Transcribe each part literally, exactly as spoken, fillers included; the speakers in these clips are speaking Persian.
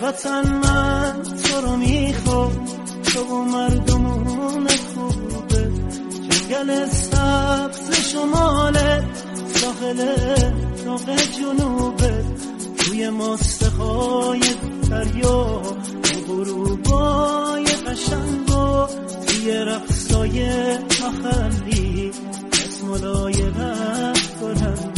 وطن من تو رو میخوام، تو و مردمون خوبه، جنگل سبز شماله، ساحل داغ جنوبه، توی مستخای دریا، غروبای قشنگ و توی رقصای محلی، اسمالای رفت بلند،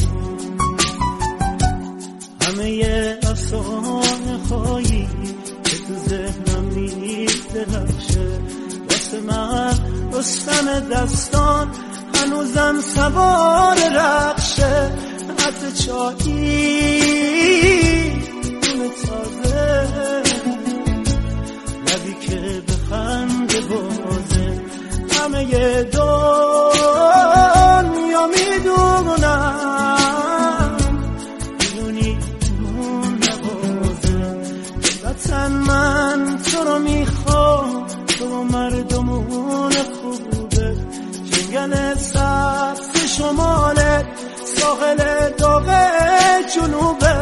همه افسانه خواهی که تو ذهنم می‌درخشه، واسه من رستم دستان هنوزم سوار رخشه، عطر چایی اون تازه، لبی که به خنده بازه، همه دنیا میدونم میدونی اون نوازه، وطن من تو رو میخوام، تو مردمون خوبه، جنگل سبز شماله، ساحل داغ جنوبه.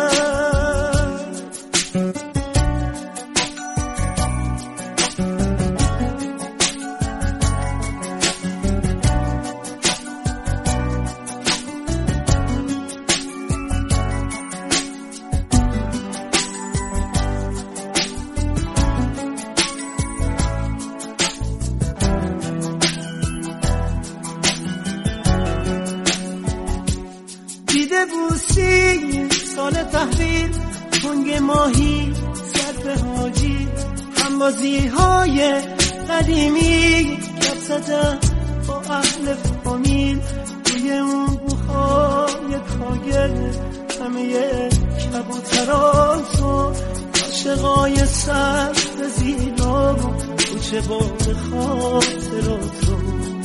دیده بوسی سال تحویل، کنگ ماهی صرف حاجی، همبازی های قدیمی کف زدن با اهل فامیل، توی اون بوهای کاگل همه کبوتراتو، عاشقای سر به زینا، کوچه باد خاطراتو،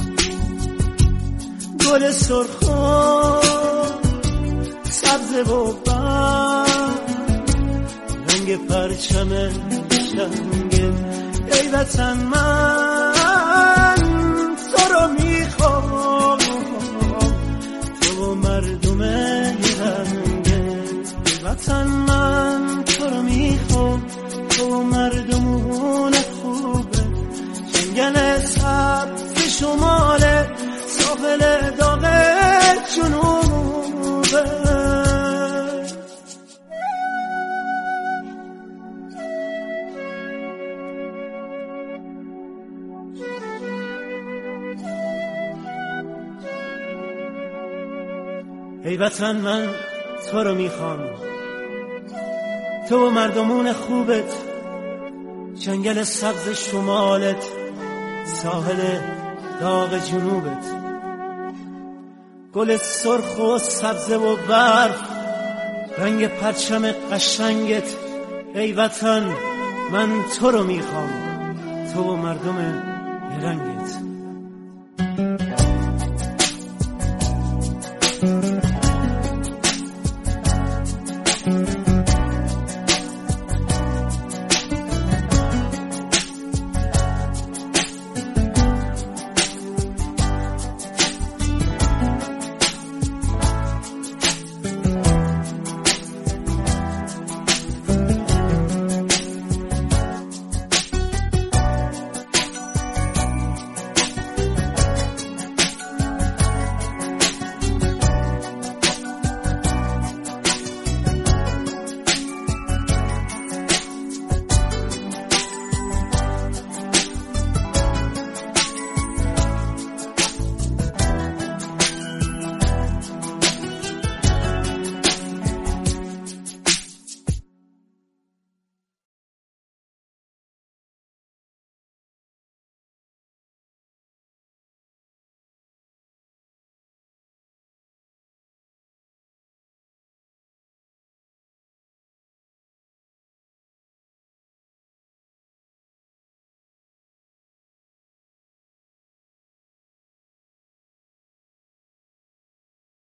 گل سرخان سبز و برگ، رنگ پرچم شنگه، ای وطن من تو رو میخوام، تو و مردم رنگه، ای وطن من تو رو میخوام، تو و مردمون خوبه، جنگل سبز شماله، ساحل داغ جنوبه. ای وطن من تو رو میخوام، تو و مردمون خوبت، جنگل سبز شمالت، ساحل داغ جنوبت، گل سرخ و سبز و برف، رنگ پرچم قشنگت، ای وطن من تو رو میخوام، تو و مردم رنگت.